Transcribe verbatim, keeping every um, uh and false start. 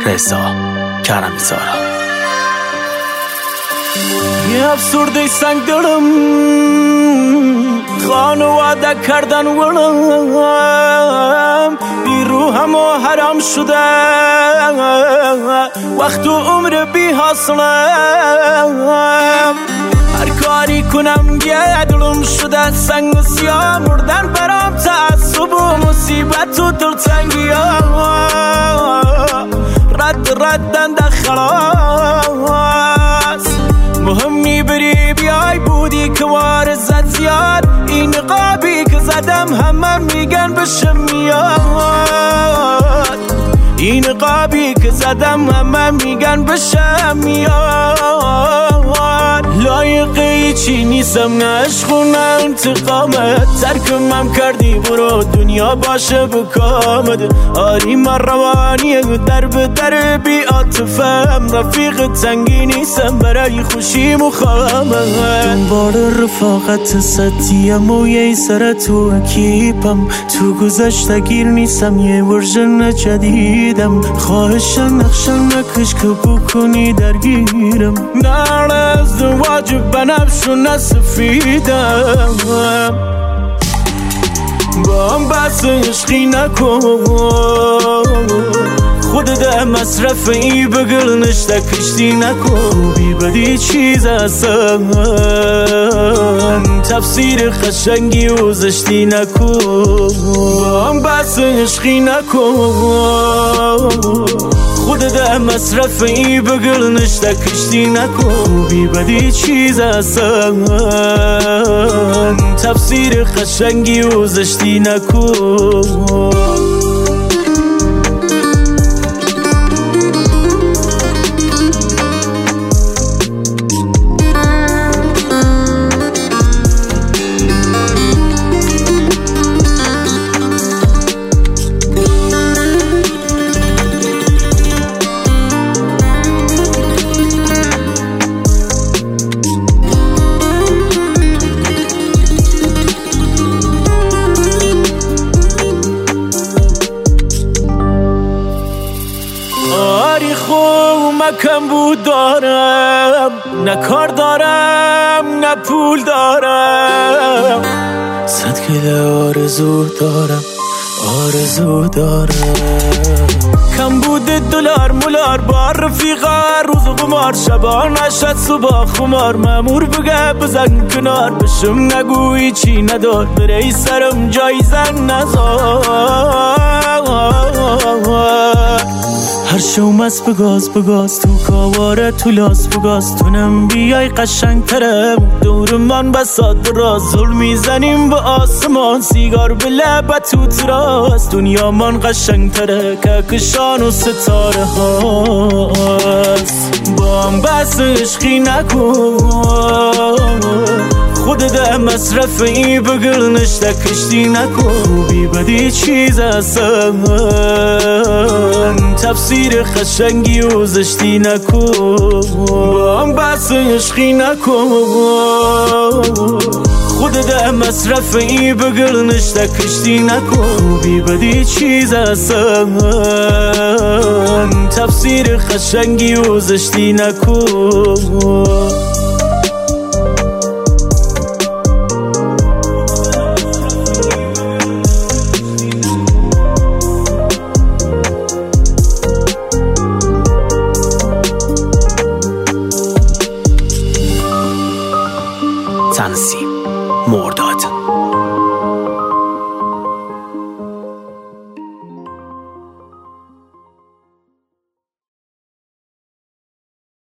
رضا کرمی‌زارا. یه افسرده سنگ دارم، خانواده کردن ورم، بی روحم و حرام شده، وقت و عمر بی حاصلم. هر کاری کنم یه دلم شده سنگ و سیاه، مردن برام تعصب و مصیبت و دلتنگی ها، رد ردن ده خلاص. مهم نی بری بیای بودی که وارزت زیاد، این نقابی که زدم همه میگن بشم میاد، این نقابی که زدم همه میگن بشم میاد. لایقه چی نیستم، نه عشق و نه انتقامت، ترکمم کردی برو دنیا باشه بکامد. آری من روانیه در به در بی عاطفم، رفیق تنگی نیستم برای خوشی مخامت. دنبال رفاقت سطحیم و یه سر تو اکیپم، تو گذشته گیر نیستم یه ورژن جدیدم. خواهش نقشم نکش که بکنی درگیرم، نه از واجب بنفش و نسفیدم. با هم بحث عشقی نکن، خودت مصرف ای بگل نشته کشتی نکن. بی بدی چیز هستن، تفسیر خشنگی و زشتی نکن. با هم بحث عشقی نکن، خودت مصرف ای بگل نشته کشتی نکن. بی بدی چیز هستن، تفسیر خشنگی و زشتی نکن. کم بود دارم، نه کار دارم نه پول دارم، صد کله آرزو دارم آرزو دارم. کم بود دلار مولار بار رفیقا، روز قمار شبا نشد صبح خمار. مامور بگه بزن کنار، بشم نگویی چی ندار، بره سرم جای زن نزار. هر شو مست بگاز بگاز تو کاواره تو لاس بگاز، تو نم بیای قشنگ ترم دور من بساد راز. ظلم میزنیم به آسمان، سیگار به لبت تو تراس. دنیا من قشنگ تره که کشان و ستاره هاست. با هم بحث عشقی نکن، خودت مصرف ای بگل نشته کشتی نکن. بی بدی چیز هستن، تفسیر خشنگی و زشتی نکن. با هم بحث عشقی نکن، خودت مصرف ای بگل نشته کشتی نکن. بی بدی چیز هستن، تفسیر خشنگی و زشتی نکن. تنظیم مرداد.